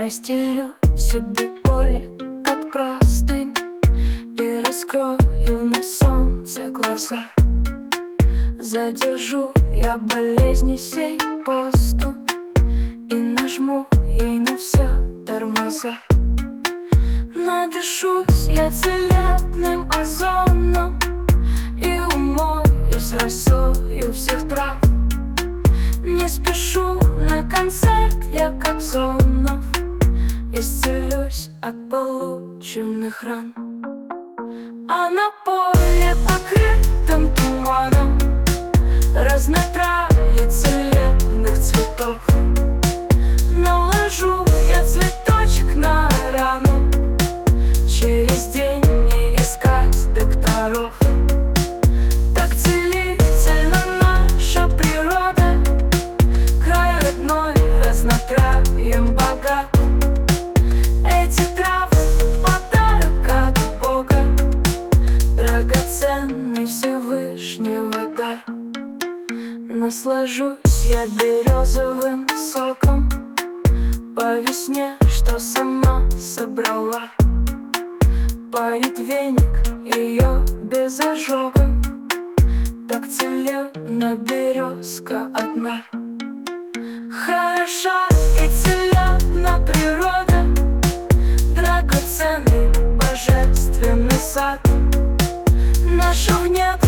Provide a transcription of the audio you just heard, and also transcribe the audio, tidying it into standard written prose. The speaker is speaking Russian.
Расстелю себе поле, как простынь, и раскрою на солнце глаза. Задержу я болезни сей посту и нажму ей на все тормоза. Надышусь я целебным озоном и умоюсь росою всех трав. Не спешу на концерт я Кобзонов, исцелюсь от полученных ран. А на поле, покрытом туманом, разнотравье целебных цветов. Наложу я цветочек на рану, через день не искать докторов. Так целительна наша природа, край родной разнотравьем богат. Эти травы — подарок от Бога, драгоценный Всевышнего дар. Наслажусь я березовым соком по весне, что сама собрала. Парит веник ее без ожога, так целебна березка одна. Хороша и целебна природа, драгоценный божественный сад. Наша в небо